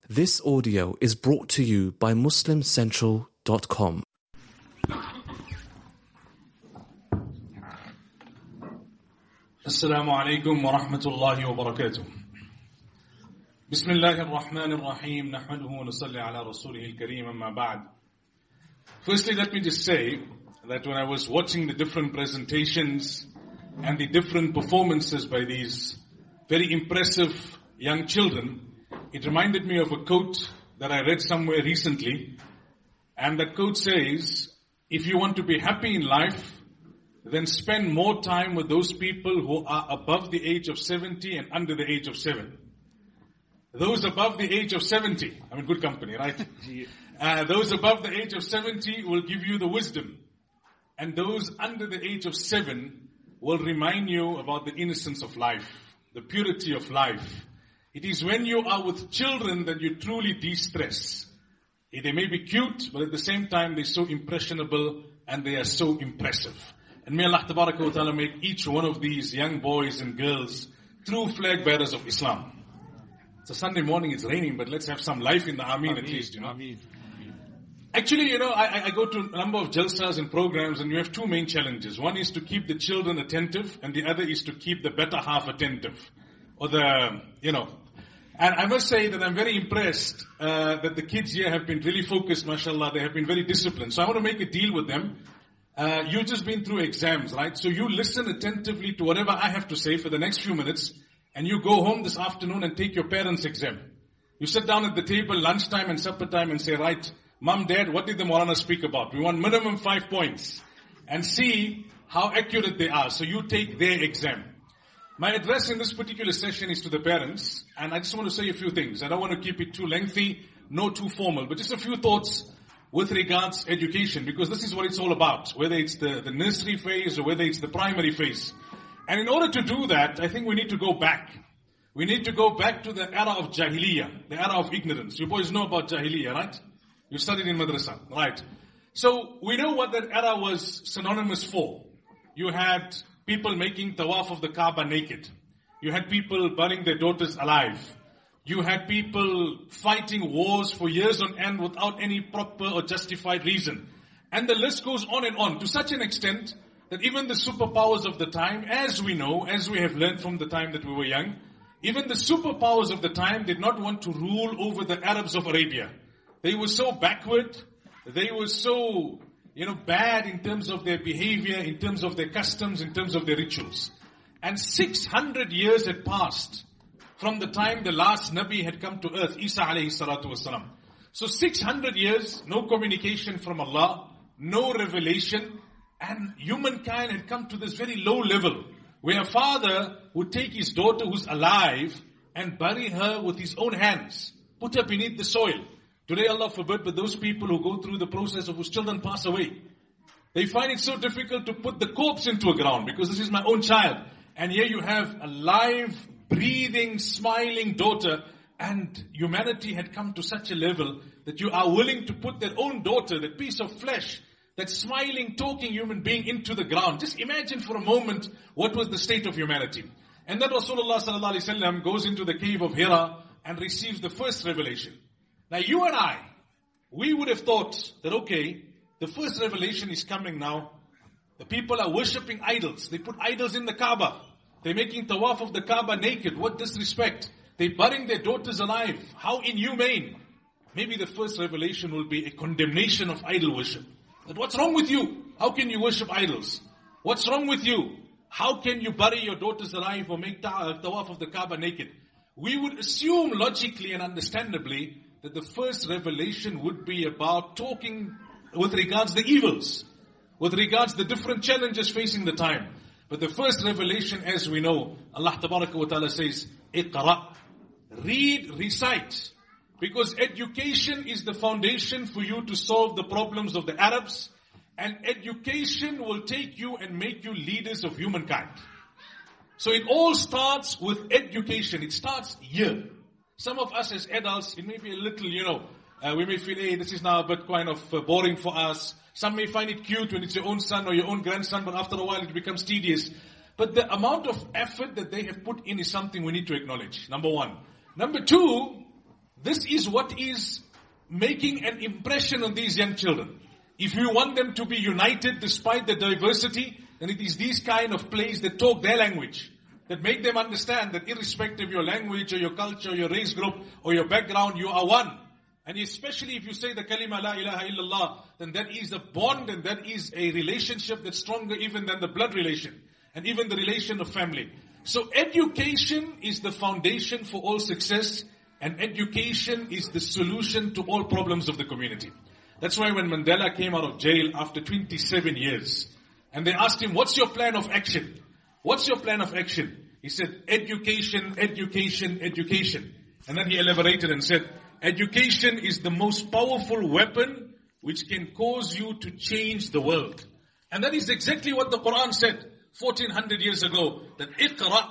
This audio is brought to you by MuslimCentral.com. Assalamu alaikum wa rahmatullahi wa barakatuh. Bismillahir Rahmanir Rahim. Nahmaduhu wa nusalli ala rasulihil kareem, amma ba'd. Firstly, let me just say that when I was watching the different presentations and the different performances by these very impressive young children, it reminded me of a quote that I read somewhere recently. And that quote says, if you want to be happy in life, then spend more time with those people who are above the age of 70 and under the age of 7. Those above the age of 70, I'm in good company, right? Those above the age of 70 will give you the wisdom. And those under the age of 7 will remind you about the innocence of life, the purity of life. It is when you are with children that you truly de-stress. They may be cute, but at the same time they're so impressionable and they are so impressive. And may Allah Tabaraka wa Ta'ala make each one of these young boys and girls true flag bearers of Islam. It's a Sunday morning, it's raining, but let's have some life in the Ameen at least, you know. Actually, I go to a number of jalsas and programs and you have two main challenges. One is to keep the children attentive and the other is to keep the better half attentive. And I must say that I'm very impressed that the kids here have been really focused, mashallah. They have been very disciplined. So I want to make a deal with them. You've just been through exams, right? So you listen attentively to whatever I have to say for the next few minutes, and you go home this afternoon and take your parents' exam. You sit down at the table, lunchtime and supper time, and say, right, Mom, Dad, what did the Maulana speak about? We want minimum 5 points. And see how accurate they are. So you take their exam. My address in this particular session is to the parents, and I just want to say a few things. I don't want to keep it too lengthy, nor too formal, but just a few thoughts with regards to education, because this is what it's all about, whether it's the nursery phase or whether it's the primary phase. And in order to do that, I think we need to go back. We need to go back to the era of Jahiliyyah, the era of ignorance. You boys know about Jahiliyyah, right? You studied in madrasa, right? So we know what that era was synonymous for. You had people making tawaf of the Kaaba naked. You had people burning their daughters alive. You had people fighting wars for years on end without any proper or justified reason. And the list goes on and on to such an extent that even the superpowers of the time, as we know, as we have learned from the time that we were young, even the superpowers of the time did not want to rule over the Arabs of Arabia. They were so backward, they were so bad in terms of their behavior, in terms of their customs, in terms of their rituals. And 600 years had passed from the time the last Nabi had come to earth, Isa alayhi salatu wasalam. So 600 years, no communication from Allah, no revelation, and humankind had come to this very low level, where a father would take his daughter who's alive and bury her with his own hands, put her beneath the soil. Today, Allah forbid, but those people who go through the process of whose children pass away, they find it so difficult to put the corpse into a ground because this is my own child. And here you have a live, breathing, smiling daughter, and humanity had come to such a level that you are willing to put their own daughter, that piece of flesh, that smiling, talking human being into the ground. Just imagine for a moment what was the state of humanity. And then Rasulullah sallallahu alaihi wasallam goes into the cave of Hira and receives the first revelation. Now you and I, we would have thought that okay, the first revelation is coming now. The people are worshipping idols. They put idols in the Kaaba. They're making tawaf of the Kaaba naked. What disrespect. They're burying their daughters alive. How inhumane. Maybe the first revelation will be a condemnation of idol worship. That what's wrong with you? How can you worship idols? What's wrong with you? How can you bury your daughters alive or make tawaf of the Kaaba naked? We would assume logically and understandably that the first revelation would be about talking with regards to the evils, with regards to the different challenges facing the time. But the first revelation, as we know, Allah Tabaraka wa Ta'ala says, Iqra. Read, recite. Because education is the foundation for you to solve the problems of the Arabs. And education will take you and make you leaders of humankind. So it all starts with education. It starts here. Some of us as adults, it may be a little, we may feel, hey, this is now a bit kind of boring for us. Some may find it cute when it's your own son or your own grandson, but after a while it becomes tedious. But the amount of effort that they have put in is something we need to acknowledge, number one. Number two, This is what is making an impression on these young children. If you want them to be united despite the diversity, then it is these kind of plays that talk their language, that make them understand that irrespective of your language or your culture or your race group or your background, you are one. And especially if you say the kalima la ilaha illallah, then that is a bond and that is a relationship that's stronger even than the blood relation and even the relation of family. So education is the foundation for all success, and education is the solution to all problems of the community. That's why when Mandela came out of jail after 27 years, and they asked him, what's your plan of action? What's your plan of action? He said, education, education, education. And then he elaborated and said, education is the most powerful weapon which can cause you to change the world. And that is exactly what the Quran said 1400 years ago, that Iqra.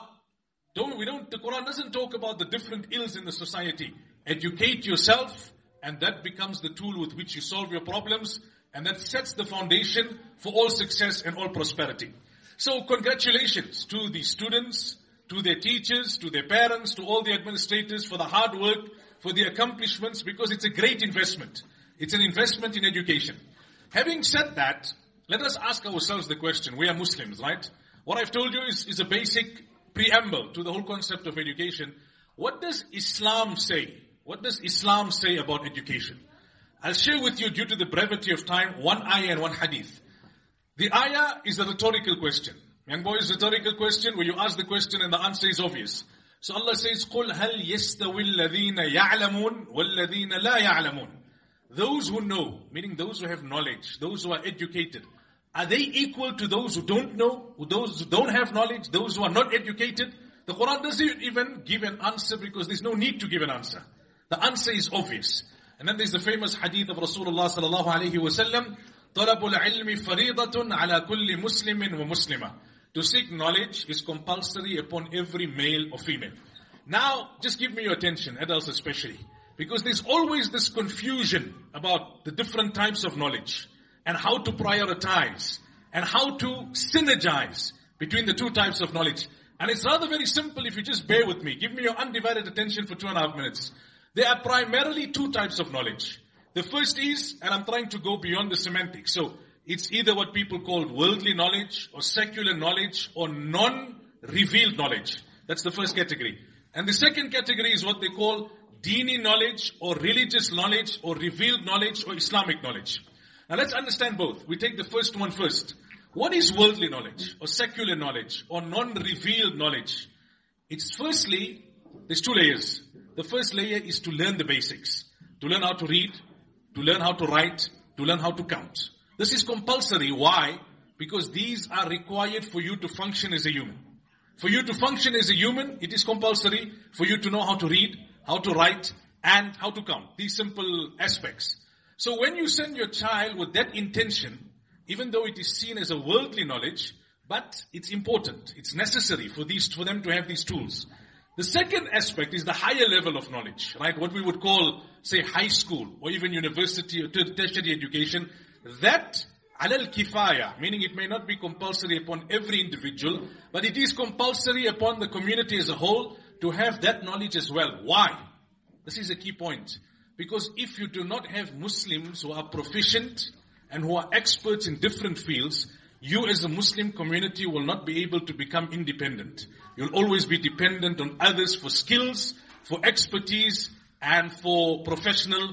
The Quran doesn't talk about the different ills in the society. Educate yourself, and that becomes the tool with which you solve your problems, and that sets the foundation for all success and all prosperity. So congratulations to the students, to their teachers, to their parents, to all the administrators for the hard work, for the accomplishments, because it's a great investment. It's an investment in education. Having said that, let us ask ourselves the question. We are Muslims, right? What I've told you is a basic preamble to the whole concept of education. What does Islam say? What does Islam say about education? I'll share with you, due to the brevity of time, one ayah and one hadith. The ayah is a rhetorical question. Young boys, rhetorical question where you ask the question and the answer is obvious. So Allah says, قُلْ هَلْ يَسْتَوِي الَّذِينَ يَعْلَمُونَ وَالَّذِينَ لَا يَعْلَمُونَ. Those who know, meaning those who have knowledge, those who are educated, are they equal to those who don't know, those who don't have knowledge, those who are not educated? The Quran doesn't even give an answer because there's no need to give an answer. The answer is obvious. And then there's the famous hadith of Rasulullah sallallahu alayhi wa sallam, طَلَبُ الْعِلْمِ فَرِيضَةٌ عَلَى كُلِّ مُسْلِمٍ وَمُسْلِمَةٍ. To seek knowledge is compulsory upon every male or female. Now, just give me your attention, adults especially, because there's always this confusion about the different types of knowledge and how to prioritize and how to synergize between the two types of knowledge. And it's rather very simple if you just bear with me. Give me your undivided attention for 2.5 minutes. There are primarily two types of knowledge. The first is, and I'm trying to go beyond the semantics, so it's either what people call worldly knowledge or secular knowledge or non-revealed knowledge. That's the first category. And the second category is what they call Dini knowledge or religious knowledge or revealed knowledge or Islamic knowledge. Now let's understand both. We take the first one first. What is worldly knowledge or secular knowledge or non-revealed knowledge? It's firstly, there's two layers. The first layer is to learn the basics. To learn how to read, to learn how to write, to learn how to count. This is compulsory. Why? Because these are required for you to function as a human. For you to function as a human, it is compulsory for you to know how to read, how to write, and how to count. These simple aspects. So when you send your child with that intention, even though it is seen as a worldly knowledge, but it's important, it's necessary for them to have these tools. The second aspect is the higher level of knowledge, right? What we would call, say, high school or even university or tertiary education. That alal kifaya, meaning it may not be compulsory upon every individual, but it is compulsory upon the community as a whole to have that knowledge as well. Why? This is a key point. Because if you do not have Muslims who are proficient and who are experts in different fields, you as a Muslim community will not be able to become independent. You'll always be dependent on others for skills, for expertise, and for professional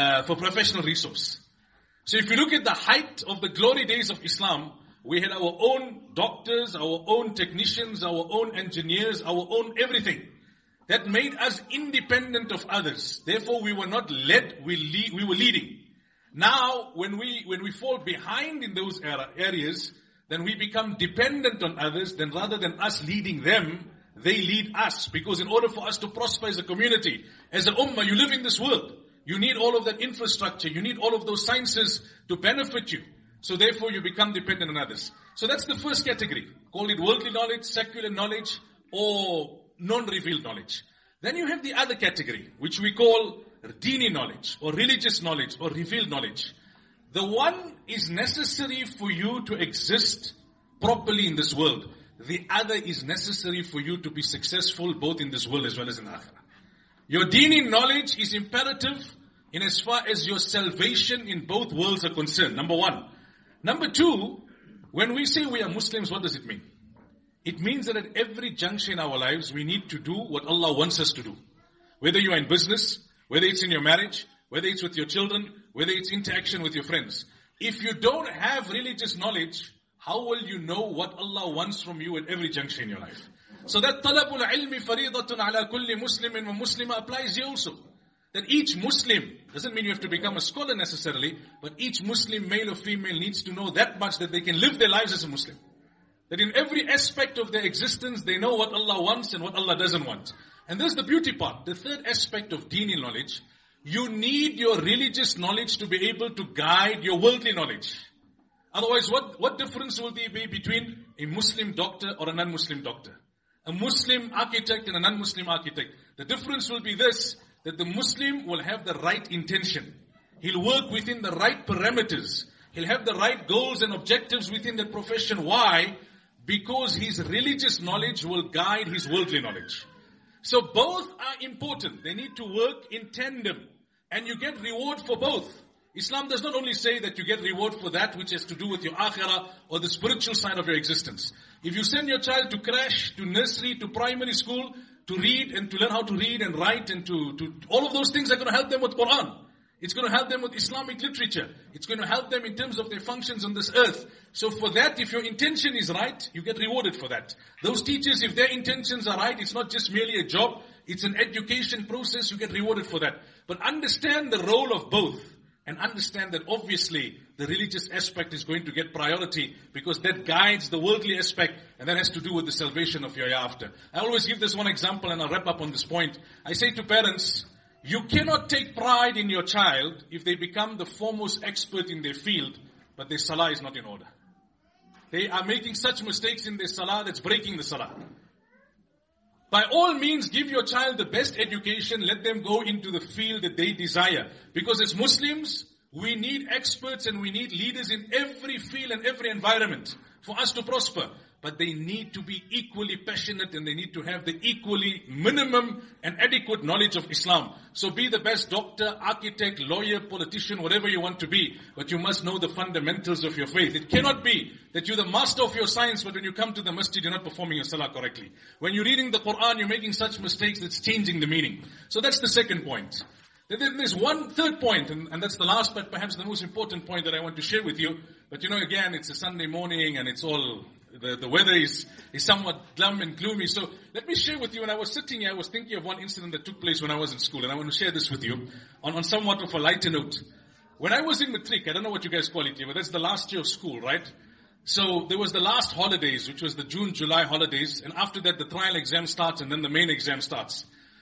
resource. So if you look at the height of the glory days of Islam, we had our own doctors, our own technicians, our own engineers, our own everything. That made us independent of others. Therefore, we were not led, we were leading. Now, when we fall behind in those areas, then we become dependent on others. Then rather than us leading them, they lead us. Because in order for us to prosper as a community, as an ummah, you live in this world. You need all of that infrastructure. You need all of those sciences to benefit you. So therefore, you become dependent on others. So that's the first category. Call it worldly knowledge, secular knowledge, or non-revealed knowledge. Then you have the other category, which we call Dini knowledge, or religious knowledge, or revealed knowledge. The one is necessary for you to exist properly in this world. The other is necessary for you to be successful both in this world as well as in Akhirah. Your Deeni knowledge is imperative in as far as your salvation in both worlds are concerned. Number one. Number two, when we say we are Muslims, what does it mean? It means that at every juncture in our lives, we need to do what Allah wants us to do. Whether you are in business, whether it's in your marriage, whether it's with your children, whether it's interaction with your friends. If you don't have religious knowledge, how will you know what Allah wants from you at every juncture in your life? So that talabul ilmi faridatun ala kulli muslimin wa muslima applies here also. That each Muslim, doesn't mean you have to become a scholar necessarily, but each Muslim, male or female, needs to know that much that they can live their lives as a Muslim. That in every aspect of their existence, they know what Allah wants and what Allah doesn't want. And this is the beauty part. The third aspect of Deeni knowledge, you need your religious knowledge to be able to guide your worldly knowledge. Otherwise, what difference will there be between a Muslim doctor or a non-Muslim doctor? A Muslim architect and a non-Muslim architect. The difference will be this, that the Muslim will have the right intention. He'll work within the right parameters. He'll have the right goals and objectives within that profession. Why? Because his religious knowledge will guide his worldly knowledge. So both are important. They need to work in tandem. And you get reward for both. Islam does not only say that you get reward for that which has to do with your akhirah or the spiritual side of your existence. If you send your child to crash, to nursery, to primary school, to read and to learn how to read and write and to all of those things are going to help them with Quran. It's going to help them with Islamic literature. It's going to help them in terms of their functions on this earth. So for that, if your intention is right, you get rewarded for that. Those teachers, if their intentions are right, it's not just merely a job, it's an education process, you get rewarded for that. But understand the role of both. And understand that obviously the religious aspect is going to get priority because that guides the worldly aspect and that has to do with the salvation of your hereafter. I always give this one example and I'll wrap up on this point. I say to parents, you cannot take pride in your child if they become the foremost expert in their field, but their salah is not in order. They are making such mistakes in their salah that's breaking the salah. By all means, give your child the best education. Let them go into the field that they desire. Because as Muslims, we need experts and we need leaders in every field and every environment for us to prosper. But they need to be equally passionate and they need to have the equally minimum and adequate knowledge of Islam. So be the best doctor, architect, lawyer, politician, whatever you want to be. But you must know the fundamentals of your faith. It cannot be that you're the master of your science, but when you come to the masjid, you're not performing your salah correctly. When you're reading the Quran, you're making such mistakes that's changing the meaning. So that's the second point. Then there's one third point, and that's the last but perhaps the most important point that I want to share with you. But again, it's a Sunday morning and it's all... The weather is somewhat glum and gloomy. So let me share with you, when I was sitting here, I was thinking of one incident that took place when I was in school. And I want to share this with you on somewhat of a lighter note. When I was in Matric, I don't know what you guys call it here, but that's the last year of school, right? So there was the last holidays, which was the June, July holidays. And after that, the trial exam starts and then the main exam starts.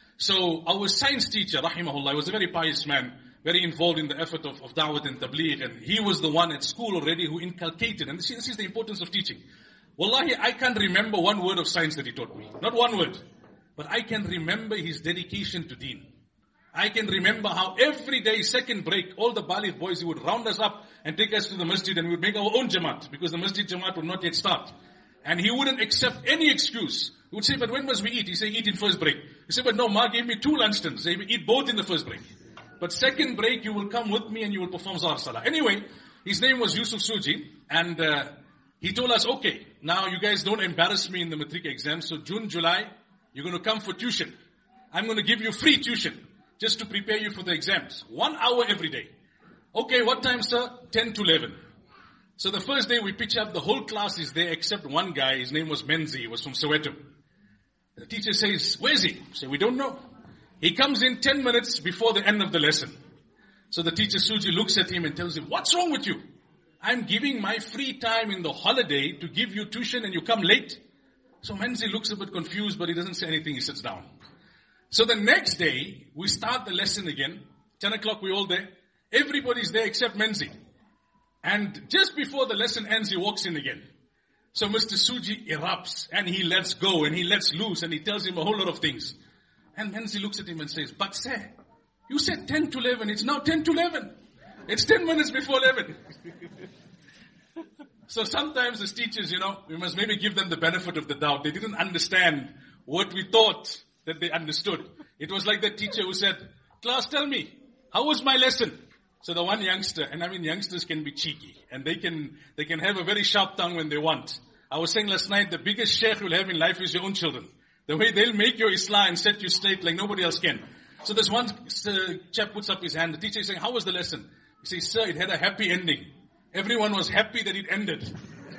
So our science teacher, rahimahullah, he was a very pious man, very involved in the effort of Da'wat and Tabligh. And he was the one at school already who inculcated. And this is the importance of teaching. Wallahi, I can't remember one word of science that he taught me. Not one word. But I can remember his dedication to deen. I can remember how every day, second break, all the Baligh boys, he would round us up and take us to the masjid and we would make our own jamaat. Because the masjid jamaat would not yet start. And he wouldn't accept any excuse. He would say, but when must we eat? He said, eat in first break. He said, but no, Ma gave me 2 lunch tins. Say, eat both in the first break. But second break, you will come with me and you will perform Zahar Salah. Anyway, his name was Yusuf Suji. And he told us, okay, now you guys don't embarrass me in the matric exam. So June, July, you're going to come for tuition. I'm going to give you free tuition just to prepare you for the exams. 1 hour every day. Okay, what time, sir? 10 to 11. So the first day we pitch up, the whole class is there except one guy. His name was Menzi. He was from Soweto. The teacher says, where is he? So we don't know. He comes in 10 minutes before the end of the lesson. So the teacher Suji looks at him and tells him, what's wrong with you? I'm giving my free time in the holiday to give you tuition and you come late. So Menzi looks a bit confused, but he doesn't say anything. He sits down. So the next day, we start the lesson again. 10 o'clock, we're all there. Everybody's there except Menzi. And just before the lesson ends, he walks in again. So Mr. Suji erupts and he lets go and he lets loose and he tells him a whole lot of things. And Menzi looks at him and says, but sir, you said 10 to 11. It's now 10 to 11. It's 10 minutes before 11. So sometimes as teachers, we must maybe give them the benefit of the doubt. They didn't understand what we thought that they understood. It was like that teacher who said, class, tell me, how was my lesson? So the one youngster, and I mean youngsters can be cheeky, and they can have a very sharp tongue when they want. I was saying last night, the biggest sheikh you'll have in life is your own children. The way they'll make your Islah and set you straight like nobody else can. So this one chap puts up his hand. The teacher is saying, how was the lesson? He says, sir, it had a happy ending. Everyone was happy that it ended.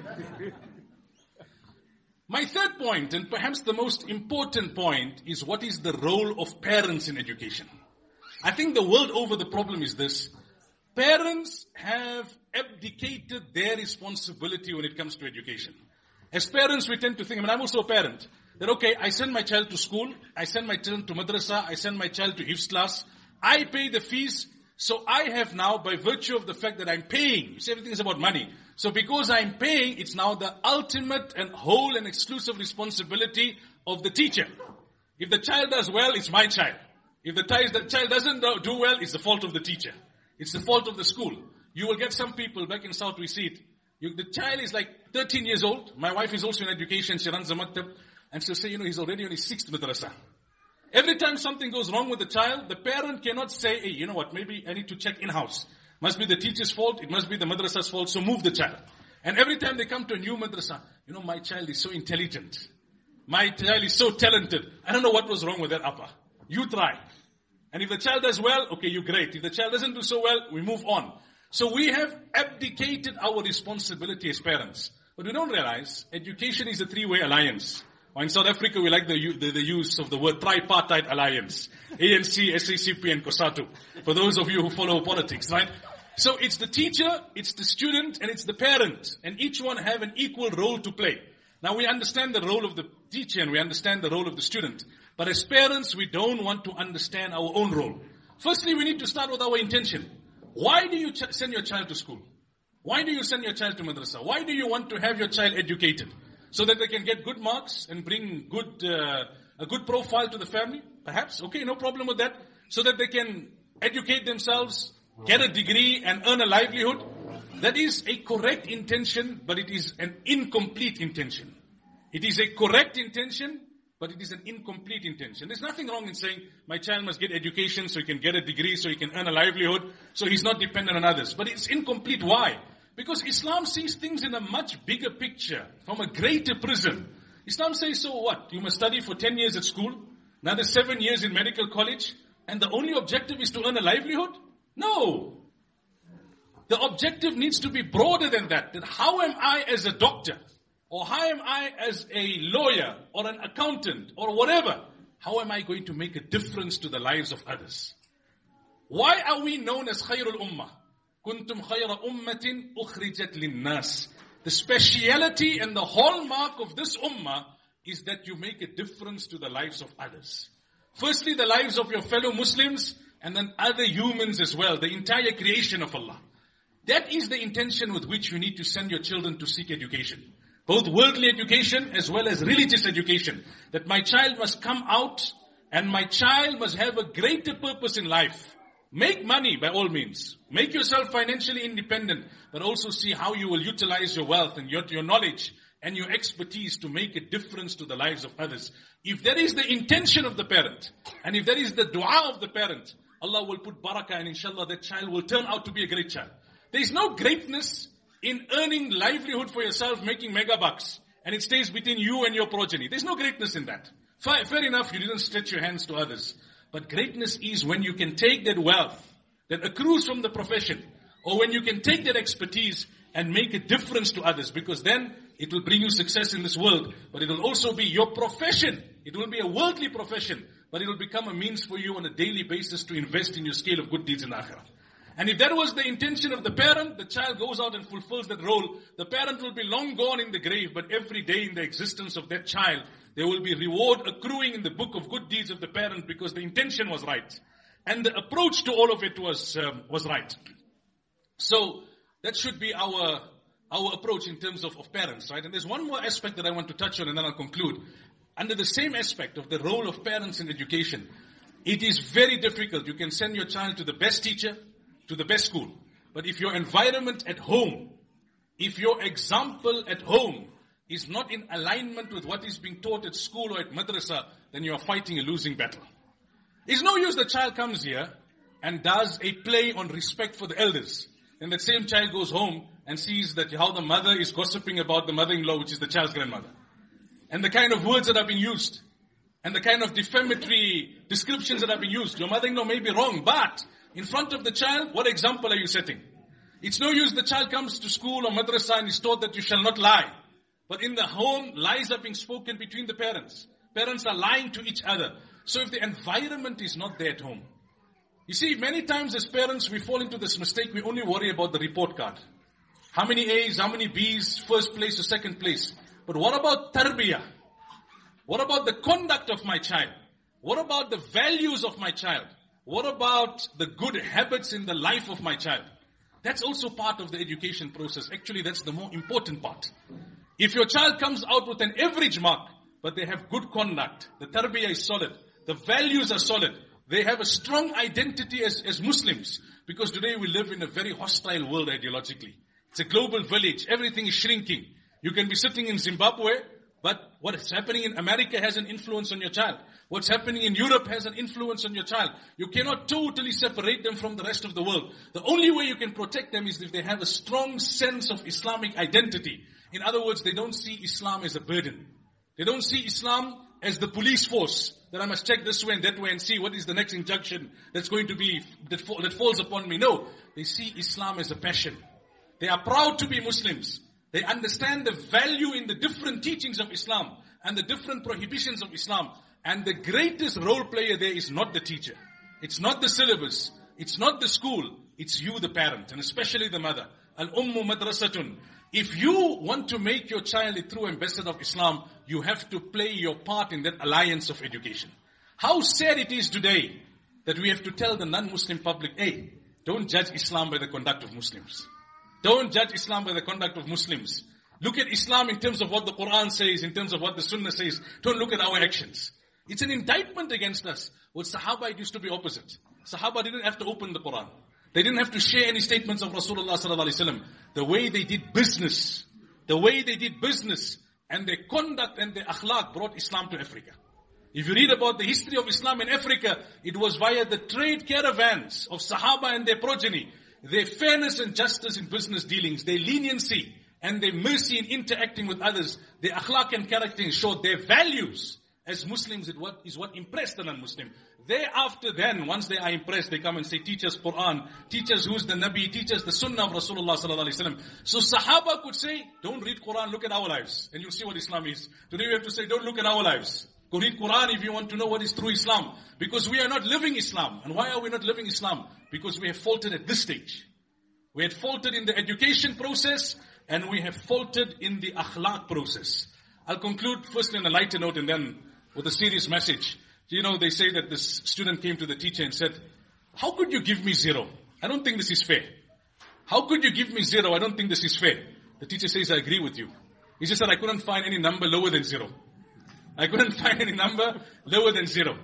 My third point, and perhaps the most important point, is what is the role of parents in education. I think the world over the problem is this. Parents have abdicated their responsibility when it comes to education. As parents, we tend to think, I mean, I'm also a parent, that okay, I send my child to school, I send my child to madrasa, I send my child to hifz class, I pay the fees, so I have now, by virtue of the fact that I'm paying, you see, everything is about money. So because I'm paying, it's now the ultimate and whole and exclusive responsibility of the teacher. If the child does well, it's my child. If the child doesn't do well, it's the fault of the teacher. It's the fault of the school. You will get some people, back in South we see it. The child is like 13 years old. My wife is also in education. She runs a maktab. And she'll say, he's already on his 6th madrasa. Every time something goes wrong with the child, the parent cannot say, hey, you know what, maybe I need to check in-house. Must be the teacher's fault. It must be the madrasa's fault. So move the child. And every time they come to a new madrasa, my child is so intelligent. My child is so talented. I don't know what was wrong with that appa. You try. And if the child does well, okay, you're great. If the child doesn't do so well, we move on. So we have abdicated our responsibility as parents. But we don't realize education is a three-way alliance. Or in South Africa, we like the use of the word tripartite alliance. ANC, SACP, and COSATU. For those of you who follow politics, right? So it's the teacher, it's the student, and it's the parent. And each one have an equal role to play. Now we understand the role of the teacher and we understand the role of the student. But as parents, we don't want to understand our own role. Firstly, we need to start with our intention. Why do you send your child to school? Why do you send your child to madrasa? Why do you want to have your child educated? So that they can get good marks and bring a good profile to the family? Perhaps. Okay, no problem with that. So that they can educate themselves, get a degree and earn a livelihood. That is a correct intention, but it is an incomplete intention. It is a correct intention, but it is an incomplete intention. There's nothing wrong in saying, my child must get education so he can get a degree, so he can earn a livelihood, so he's not dependent on others. But it's incomplete. Why? Because Islam sees things in a much bigger picture, from a greater prism. Islam says, so what? You must study for 10 years at school, another 7 years in medical college, and the only objective is to earn a livelihood? No. The objective needs to be broader than that. That how am I as a doctor? Or how am I as a lawyer? Or an accountant? Or whatever? How am I going to make a difference to the lives of others? Why are we known as Khairul Ummah? Kuntum khayra ummatin ukhrijat linnas. The speciality and the hallmark of this ummah is that you make a difference to the lives of others. Firstly, the lives of your fellow Muslims, and then other humans as well, the entire creation of Allah. That is the intention with which you need to send your children to seek education. Both worldly education as well as religious education. That my child must come out and my child must have a greater purpose in life. Make money by all means. Make yourself financially independent, but also see how you will utilize your wealth and your knowledge and your expertise to make a difference to the lives of others. If that is the intention of the parent, and if that is the dua of the parent, Allah will put barakah and inshallah that child will turn out to be a great child. There is no greatness in earning livelihood for yourself, making mega bucks, and it stays between you and your progeny. There's no greatness in that. Fair enough, you didn't stretch your hands to others. But greatness is when you can take that wealth that accrues from the profession, or when you can take that expertise and make a difference to others, because then it will bring you success in this world, but it will also be your profession. It will be a worldly profession, but it will become a means for you on a daily basis to invest in your scale of good deeds in Akhirah. And if that was the intention of the parent, the child goes out and fulfills that role. The parent will be long gone in the grave, but every day in the existence of that child, there will be reward accruing in the book of good deeds of the parent because the intention was right. And the approach to all of it was right. So that should be our approach in terms of parents, right? And there's one more aspect that I want to touch on and then I'll conclude. Under the same aspect of the role of parents in education, it is very difficult. You can send your child to the best teacher, to the best school. But if your environment at home, if your example at home is not in alignment with what is being taught at school or at madrasa, then you are fighting a losing battle. It's no use the child comes here and does a play on respect for the elders. And that same child goes home and sees that how the mother is gossiping about the mother-in-law, which is the child's grandmother. And the kind of words that are being used. And the kind of defamatory descriptions that are being used. Your mother-in-law may be wrong, but in front of the child, what example are you setting? It's no use the child comes to school or madrasa and is taught that you shall not lie. But in the home, lies are being spoken between the parents. Parents are lying to each other. So if the environment is not there at home. You see, many times as parents, we fall into this mistake. We only worry about the report card. How many A's, how many B's, first place or second place. But what about tarbiyah? What about the conduct of my child? What about the values of my child? What about the good habits in the life of my child? That's also part of the education process. Actually, that's the more important part. If your child comes out with an average mark, but they have good conduct, the tarbiyah is solid, the values are solid, they have a strong identity as Muslims. Because today we live in a very hostile world ideologically. It's a global village. Everything is shrinking. You can be sitting in Zimbabwe, but what is happening in America has an influence on your child. What's happening in Europe has an influence on your child. You cannot totally separate them from the rest of the world. The only way you can protect them is if they have a strong sense of Islamic identity. In other words, they don't see Islam as a burden. They don't see Islam as the police force, that I must check this way and that way and see what is the next injunction that's going to be, that falls upon me. No, they see Islam as a passion. They are proud to be Muslims. They understand the value in the different teachings of Islam and the different prohibitions of Islam. And the greatest role player there is not the teacher. It's not the syllabus. It's not the school. It's you, the parent, and especially the mother. Al-ummu madrasatun. If you want to make your child a true ambassador of Islam, you have to play your part in that alliance of education. How sad it is today that we have to tell the non-Muslim public, hey, don't judge Islam by the conduct of Muslims. Don't judge Islam by the conduct of Muslims. Look at Islam in terms of what the Quran says, in terms of what the Sunnah says. Don't look at our actions. It's an indictment against us. With Sahaba, it used to be opposite. Sahaba didn't have to open the Quran. They didn't have to share any statements of Rasulullah sallallahu alaihi wasallam. The way they did business, and their conduct and their akhlaq brought Islam to Africa. If you read about the history of Islam in Africa, it was via the trade caravans of Sahaba and their progeny. Their fairness and justice in business dealings, their leniency and their mercy in interacting with others, their akhlaq and character showed their values as Muslims is what impressed the non-Muslim. Thereafter then, once they are impressed, they come and say, teach us Quran, teach us who's the Nabi, teach us the Sunnah of Rasulullah sallallahu alaihi wasallam. So Sahaba could say, don't read Quran, look at our lives, and you'll see what Islam is. Today we have to say, don't look at our lives. Go read Quran if you want to know what is true Islam. Because we are not living Islam. And why are we not living Islam? Because we have faltered at this stage. We had faltered in the education process, and we have faltered in the akhlaq process. I'll conclude firstly on a lighter note and then with a serious message. You know, they say that this student came to the teacher and said, how could you give me 0? I don't think this is fair. How could you give me 0? I don't think this is fair. The teacher says, I agree with you. He just said, I couldn't find any number lower than 0. I couldn't find any number lower than 0.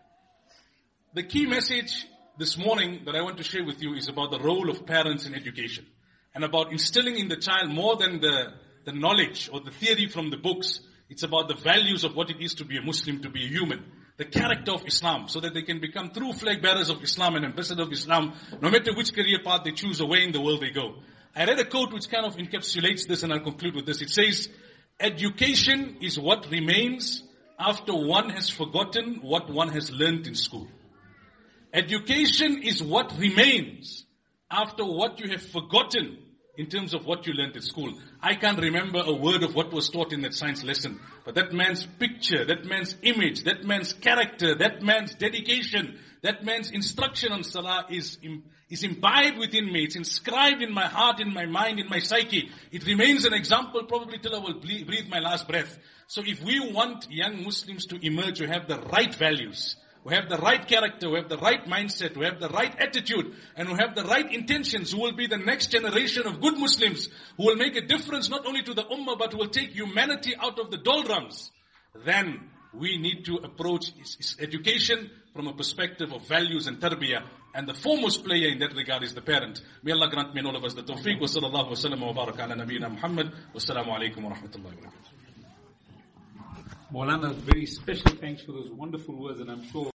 The key message this morning that I want to share with you is about the role of parents in education. And about instilling in the child more than the knowledge or the theory from the books. It's about the values of what it is to be a Muslim, to be a human. The character of Islam, so that they can become true flag bearers of Islam and ambassadors of Islam, no matter which career path they choose or where in the world they go. I read a quote which kind of encapsulates this, and I'll conclude with this. It says, education is what remains after one has forgotten what one has learned in school. Education is what remains after what you have forgotten in terms of what you learned at school. I can't remember a word of what was taught in that science lesson. But that man's picture, that man's image, that man's character, that man's dedication, that man's instruction on salah is imbibed within me. It's inscribed in my heart, in my mind, in my psyche. It remains an example probably till I will breathe my last breath. So if we want young Muslims to emerge who have the right values, who have the right character, who have the right mindset, who have the right attitude, and who have the right intentions, who will be the next generation of good Muslims, who will make a difference not only to the ummah, but who will take humanity out of the doldrums, then we need to approach education from a perspective of values and tarbiyah. And the foremost player in that regard is the parent. May Allah grant me and all of us the tawfiq. Wa sallallahu wa sallam wa baraka ala nabiyyina Muhammad. Wassalamu alaikum wa rahmatullahi wa barakatuh. Maulana, very special thanks for those wonderful words, and I'm sure